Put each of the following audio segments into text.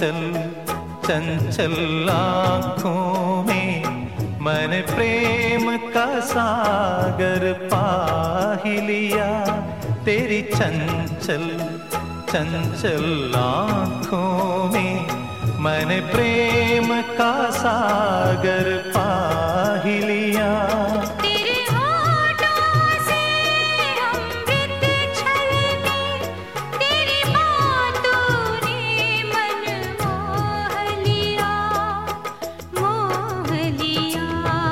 चंचल चंचल आँखों में मैंने प्रेम का सागर पा ही लिया। तेरी चंचल चंचल आँखों में मैंने प्रेम का सागर पा ही लिया। तेरे होठों से अमृत छलके, तेरी बातों ने मन मोह लिया, मोह लिया।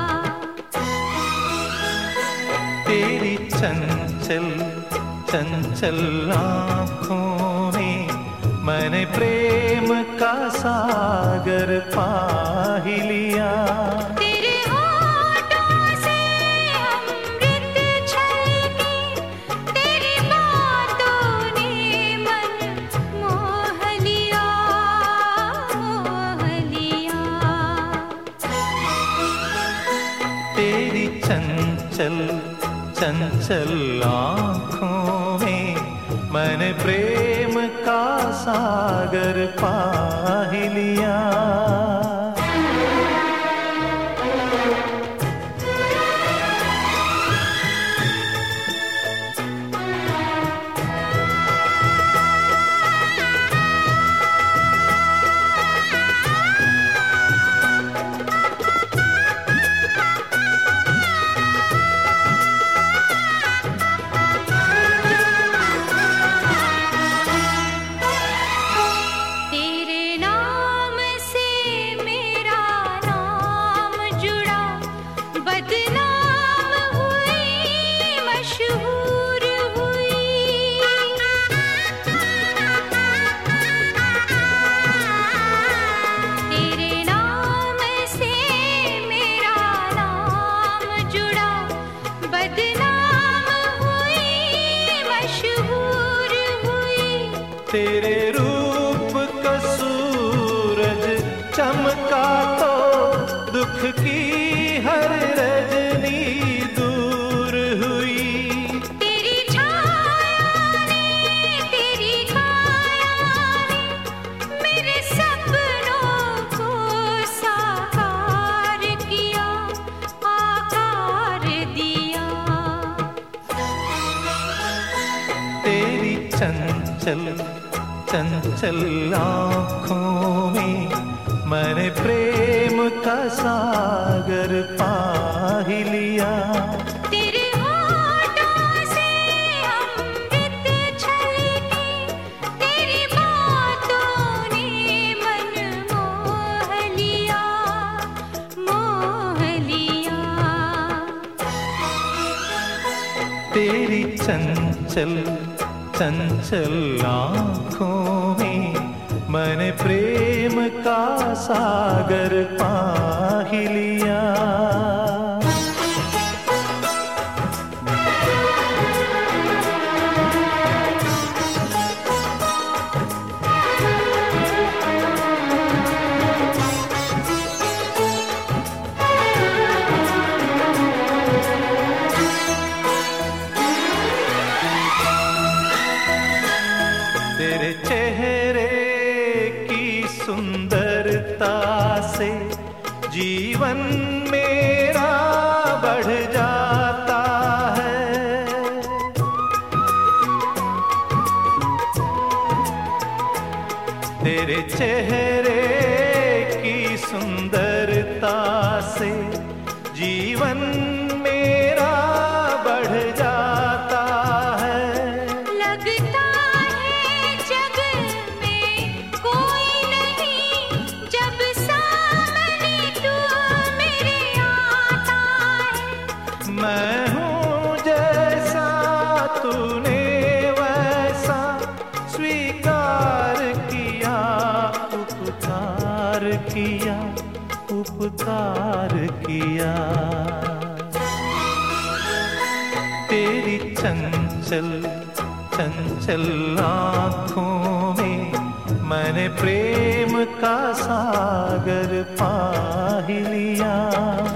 तेरी चंचल चंचल आँखों में मैंने प्रेम का सागर पा ही लिया। तेरे होठों से अमृत छलके, तेरी बातों ने मन मोह लिया, मोह लिया। तेरी चंचल चंचल आँखों में मैंने प्रेम का सागर पा ही लिया। तेरे रूप का सूरज चमका तो दुख की हर रजनी दूर हुई। तेरी छाया ने, तेरी काया ने मेरे सपनों को साकार किया, आकार दिया। तेरी चंचल चंचल आँखों में मैंने प्रेम का सागर पा ही लिया। तेरे होठों से अमृत छलके, तेरी बातों ने मन मोह लिया, मोह लिया। तेरी चंचल चंचल आँखों में मैंने प्रेम का सागर पा ही लिया। तेरे चेहरे की सुंदरता से जीवन मेरा बढ़ जाता है। तेरे चेहरे की सुंदरता से जीवन मेरा बढ़ जाता है। लगता है जग में कोई नहीं, जब सामने तू मेरे आता है। मैं हूँ जैसा तूने वैसा स्वीकार किया, उपकार किया, उपकार किया। तेरी चंचल चंचल आँखों में मैंने प्रेम का सागर पा ही लिया।